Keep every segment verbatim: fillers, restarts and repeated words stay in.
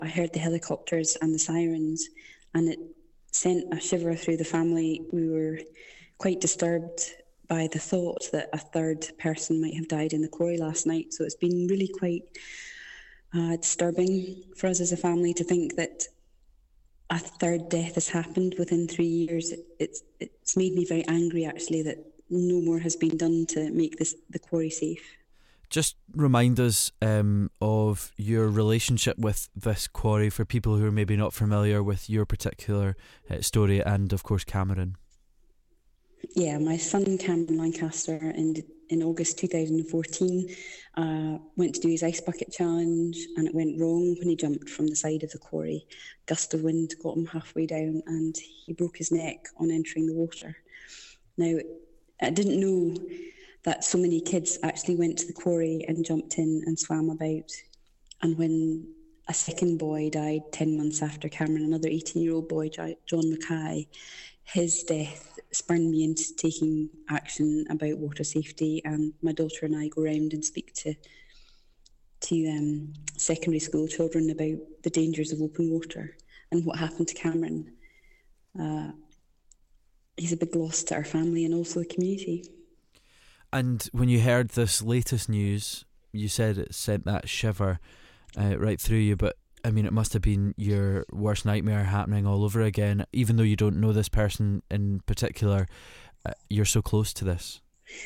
I heard the helicopters and the sirens, and it sent a shiver through the family. We were quite disturbed by the thought that a third person might have died in the quarry last night. So it's been really quite uh, disturbing for us as a family to think that a third death has happened within three years. It's it's made me very angry, actually, that no more has been done to make this the quarry safe. Just remind us um, of your relationship with this quarry for people who are maybe not familiar with your particular uh, story and, of course, Cameron. Yeah, my son Cameron Lancaster in in August two thousand fourteen uh, went to do his ice bucket challenge, and it went wrong when he jumped from the side of the quarry. Gust of wind got him halfway down, and he broke his neck on entering the water. Now, I didn't know that so many kids actually went to the quarry and jumped in and swam about. And when a second boy died ten months after Cameron, another eighteen-year-old boy, John Mackay, his death spurred me into taking action about water safety, and my daughter and I go around and speak to to um, secondary school children about the dangers of open water and what happened to Cameron. Uh, he's a big loss to our family and also the community. And when you heard this latest news, you said it sent that shiver uh, right through you, but I mean, it must have been your worst nightmare happening all over again. Even though you don't know this person in particular, uh, you're so close to this.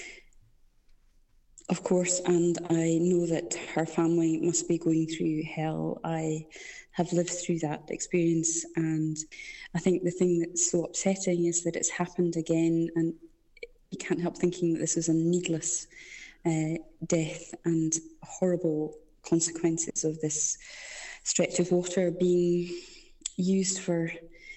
Of course, and I know that her family must be going through hell. I have lived through that experience, and I think the thing that's so upsetting is that it's happened again, and you can't help thinking that this was a needless uh, death and horrible consequences of this stretch of water being used for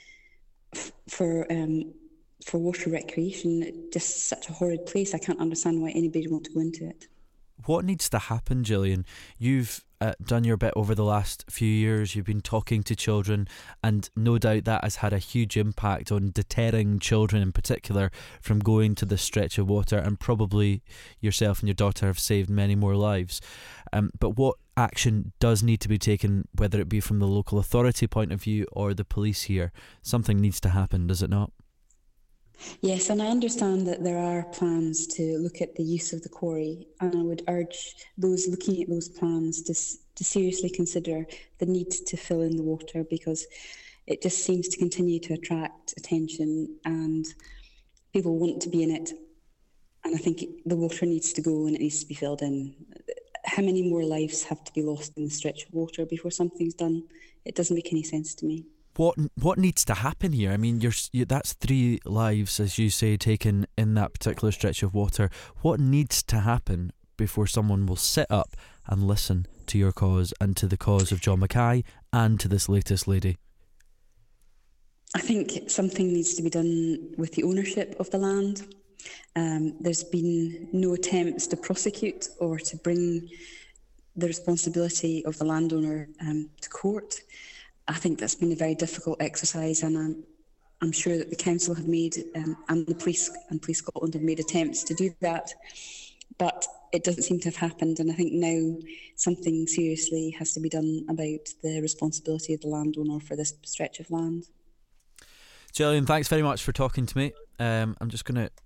for um, for water recreation. Just such a horrid place. I can't understand why anybody would want to go into it. What needs to happen, Gillian? You've uh, done your bit over the last few years. You've been talking to children, and no doubt that has had a huge impact on deterring children in particular from going to this stretch of water, and probably yourself and your daughter have saved many more lives. Um, but what action does need to be taken, whether it be from the local authority point of view or the police here? Something needs to happen, does it not? Yes, and I understand that there are plans to look at the use of the quarry, and I would urge those looking at those plans to, to seriously consider the need to fill in the water, because it just seems to continue to attract attention and people want to be in it. And I think the water needs to go and it needs to be filled in. How many more lives have to be lost in the stretch of water before something's done? It doesn't make any sense to me. What what needs to happen here? I mean, you're, you, that's three lives, as you say, taken in that particular stretch of water. What needs to happen before someone will sit up and listen to your cause and to the cause of John Mackay and to this latest lady? I think something needs to be done with the ownership of the land. Um, there's been no attempts to prosecute or to bring the responsibility of the landowner um, to court. I think that's been a very difficult exercise, and I'm, I'm sure that the council have made, um, and the police and Police Scotland have made attempts to do that, but it doesn't seem to have happened. And I think now something seriously has to be done about the responsibility of the landowner for this stretch of land. Gillian, thanks very much for talking to me. Um, I'm just going to